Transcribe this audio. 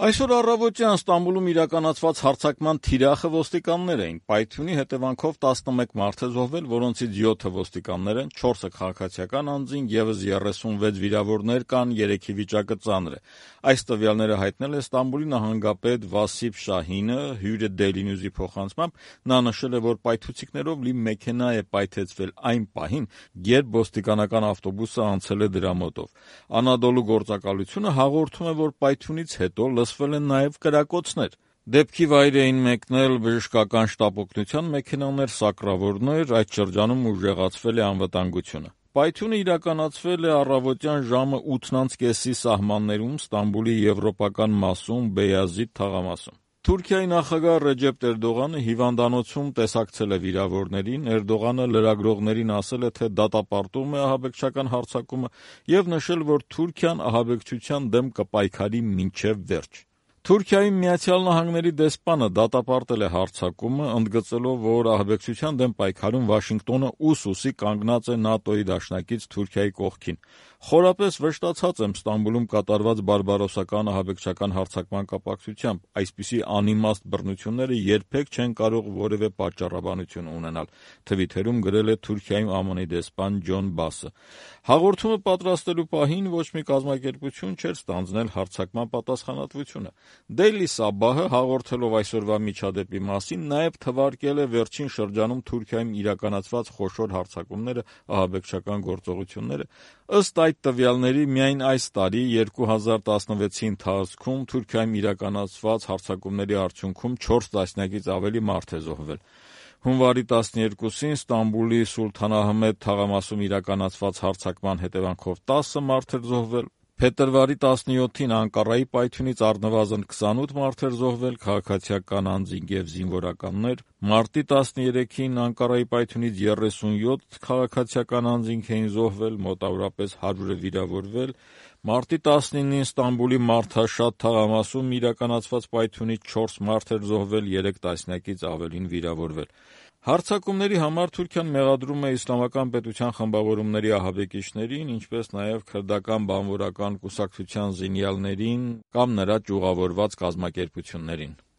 Այսօր առավոտյան Ստամբուլում իրականացված հարձակման թիրախը ոստիկաններ էին։ Պայթյունի հետևանքով 11 մարդ է զոհվել, որոնցից 7-ը ոստիկաններ են, 4-ը քաղաքացիական անձինք, ևս 36 վիրավորներ կան, 3-ի վիճակը ծանր է։ Այս տվյալները հայտնել է Ստամբուլի նահանգապետ Վասիփ Շահինը, հյուրը Daily News-ի փոխանցմամբ նա նշել է, որ պայթուցիկներով լի մեքենա է պայթեցվել այն պահին, երբ ոստիկանական ավտոբուսը անցել է դրա մոտով։ Անադոլու գործակալությունը հաղորդում է, որ պայթյունից հետո լսվել են նաև կրակոցներ։ Դեպքի վայր էին մեկնել բժշկական շտապ օգնության մեքենաներ, սակրավորներ, այդ շրջանում ուժեղացվել է անվտանգությունը։ Պայթյունը իրականացվել է առավոտյան ժամը 8:30-ի սահմաններում Ստամբուլի եվրոպական մասում Բեյազիդ թաղամասում։ Թուրքիայի նախագահ Ռեջեփ Էրդողանը հիվանդանոցում տեսակցել է վիրավորներին, Էրդողանը լրագրողներին ասել է, թե դատապարտում է ահաբեկչական հարձակումը և նշել, որ Թուրքիան ահաբեկչության դեմ կպայքարի մինչև վերջ։ Թուրքիայի Միացյալ Նահանգների դեսպանը դատապարտել է հարձակումը, ընդգծելով, որ ահաբեկչության դեմ պայքարում Վաշինգտոնը ուսուսի կանգնած է ՆԱՏՕ-ի դաշնակից Թուրքիայի կողքին։ Խորապես վշտացած եմ Ստամբուլում կատարված բարբարոսական ահաբեկչական հարձակման կապակցությամբ, այսպիսի անիմաստ բռնությունները երբեք չեն կարող որևէ պատճառաբանություն ունենալ, թվիթերում գրել է Թուրքիայում ԱՄՆ-ի դեսպան Ջոն Բասը։ Հաղորդումը պատրաստելու պահին ոչ մի կազմակերպություն չէր ստանձնել հարձակման պատասխանատվությունը։ Daily Sabah-ը հաղորդելով այսօրվա միջադեպի մասին նաև թվարկել է վերջին շրջանում Թուրքիայում իրականացված խոշոր հարձակումները, ահաբեկչական գործողությունները։ Ըստ այդ տվյալների միայն այս տարի 2016-ի ընթացքում Թուրքիայում իրականացված հարձակումների արդյունքում 4 տասնյակից ավելի մարդ է զոհվել։ Հունվարի 12-ին Ստամբուլի Սուլթանահմեդ թաղամասում իրականացված հարձակման հետևանքով 10 մարդ էր զոհվել։ Փետրվարի 17-ին Անկարայի պայթյունից առնվազն 28 մարդ էր զոհվել, քաղաքացիական անձինք և զինվորականներ։ Մարտի 13-ին Անկարայի պայթյունից 37 քաղաքացիական անձինք էին զոհվել, մոտավորապես 100-ը վիրավորվել։ Մարտի 19-ին Ստամբուլի Մարդաշատ թաղամասում իրականացված պայթյունից 4 մարդ էր զոհվել, 3 տասնյակից ավելին վիրավորվել։ Հարձակումների համար Թուրքիան մեղադրում է իսլամական պետության խմբավորումների ահաբեկիչներին, ինչպես նաև քրդական բանվորական կուսակցության զինյալներին կամ նրա ճյուղավորված կազմակերպություններին։